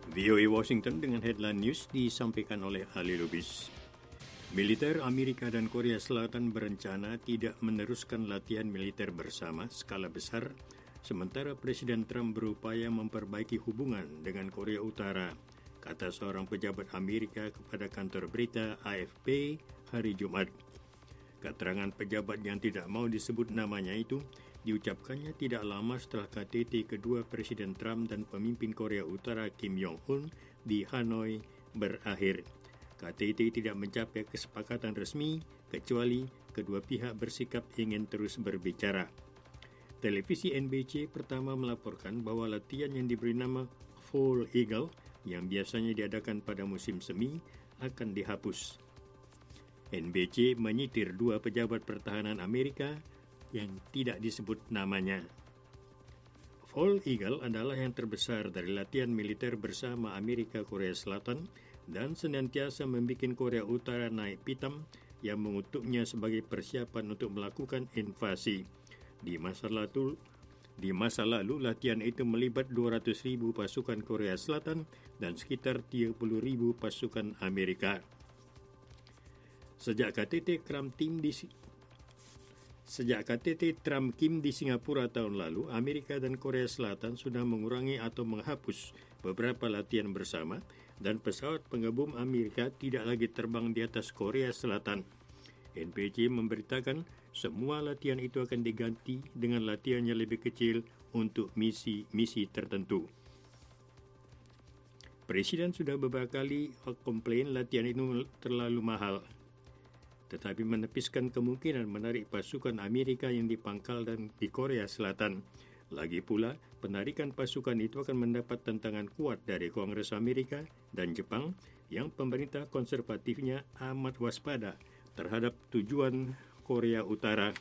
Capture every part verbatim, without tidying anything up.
V O A Washington dengan headline news disampaikan oleh Ali Lubis. Militer Amerika dan Korea Selatan berencana tidak meneruskan latihan militer bersama skala besar, sementara Presiden Trump berupaya memperbaiki hubungan dengan Korea Utara, kata seorang pejabat Amerika kepada kantor berita A F P hari Jumat. Keterangan pejabat yang tidak mau disebut namanya itu diucapkannya tidak lama setelah K T T kedua Presiden Trump dan pemimpin Korea Utara Kim Jong-un di Hanoi berakhir. K T T tidak mencapai kesepakatan resmi kecuali kedua pihak bersikap ingin terus berbicara. Televisi N B C pertama melaporkan bahwa latihan yang diberi nama Fall Eagle yang biasanya diadakan pada musim semi akan dihapus. N B C menyitir dua pejabat pertahanan Amerika yang tidak disebut namanya. Fall Eagle adalah yang terbesar dari latihan militer bersama Amerika Korea Selatan dan senantiasa membuat Korea Utara naik pitam yang mengutuknya sebagai persiapan untuk melakukan invasi. Di masa lalu, di masa lalu latihan itu melibat dua ratus ribu pasukan Korea Selatan dan sekitar tiga puluh ribu pasukan Amerika. Sejak K T T Trump Tim di Sejak K T T Trump Kim di Singapura tahun lalu, Amerika dan Korea Selatan sudah mengurangi atau menghapus beberapa latihan bersama dan pesawat penggabung Amerika tidak lagi terbang di atas Korea Selatan. N B C memberitakan semua latihan itu akan diganti dengan latihan yang lebih kecil untuk misi-misi tertentu. Presiden sudah beberapa kali komplain latihan itu terlalu mahal, tetapi menepiskan kemungkinan menarik pasukan Amerika yang di pangkal dan di Korea Selatan. Lagi pula, penarikan pasukan itu akan mendapat tantangan kuat dari Kongres Amerika dan Jepang yang pemerintah konservatifnya amat waspada terhadap tujuan Korea Utara.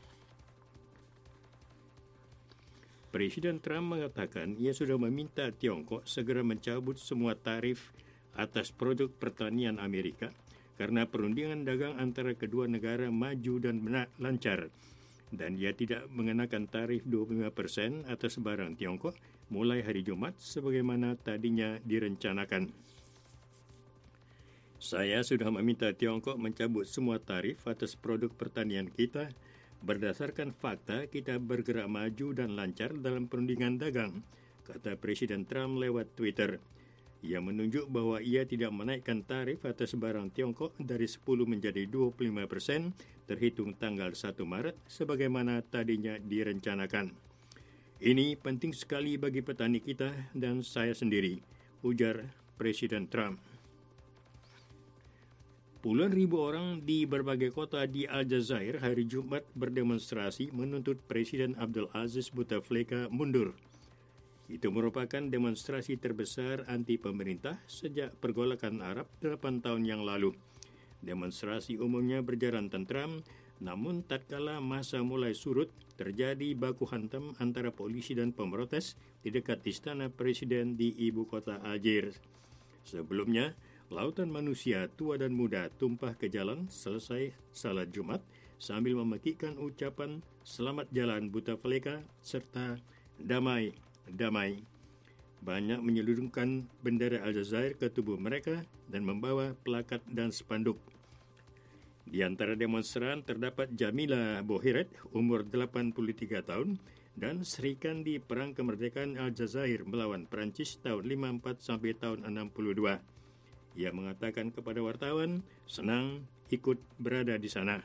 Presiden Trump mengatakan ia sudah meminta Tiongkok segera mencabut semua tarif atas produk pertanian Amerika karena perundingan dagang antara kedua negara maju dan lancar, dan ia tidak mengenakan tarif dua puluh lima persen atas barang Tiongkok mulai hari Jumat sebagaimana tadinya direncanakan. Saya sudah meminta Tiongkok mencabut semua tarif atas produk pertanian kita berdasarkan fakta kita bergerak maju dan lancar dalam perundingan dagang, kata Presiden Trump lewat Twitter. Ia menunjuk bahwa ia tidak menaikkan tarif atas barang Tiongkok dari sepuluh menjadi dua puluh lima persen terhitung tanggal satu Maret sebagaimana tadinya direncanakan. Ini penting sekali bagi petani kita dan saya sendiri, ujar Presiden Trump. Puluhan ribu orang di berbagai kota di Aljazair hari Jumat berdemonstrasi menuntut Presiden Abdul Aziz Bouteflika mundur. Itu merupakan demonstrasi terbesar anti pemerintah sejak pergolakan Arab delapan tahun yang lalu. Demonstrasi umumnya berjalan tentram, namun tatkala masa mulai surut, terjadi baku hantam antara polisi dan pemrotes di dekat istana presiden di ibu kota Algiers. Sebelumnya, lautan manusia tua dan muda tumpah ke jalan selesai salat Jumat sambil memekikkan ucapan selamat jalan Bouteflika serta damai. Damai. Banyak menyeludupkan bendera Aljazair ke tubuh mereka dan membawa plakat dan spanduk. Di antara demonstran terdapat Jamila Bohiret, umur delapan puluh tiga tahun, dan Serikandi Perang Kemerdekaan Aljazair melawan Perancis tahun lima puluh empat sampai tahun enam puluh dua. Ia mengatakan kepada wartawan, senang ikut berada di sana.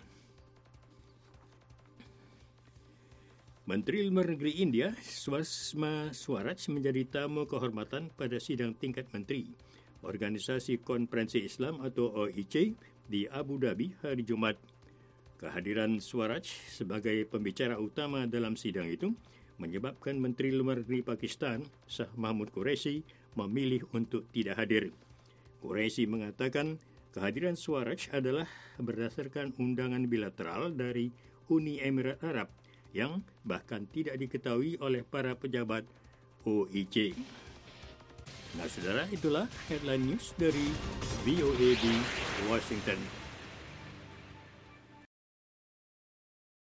Menteri Luar Negeri India, Sushma Swaraj, menjadi tamu kehormatan pada sidang tingkat menteri Organisasi Konferensi Islam atau O I C di Abu Dhabi hari Jumat. Kehadiran Swaraj sebagai pembicara utama dalam sidang itu menyebabkan Menteri Luar Negeri Pakistan, Shah Mahmud Qureshi, memilih untuk tidak hadir. Qureshi mengatakan kehadiran Swaraj adalah berdasarkan undangan bilateral dari Uni Emirat Arab yang bahkan tidak diketahui oleh para pejabat O I C. Nah, saudara, itulah headline news dari V O A di Washington.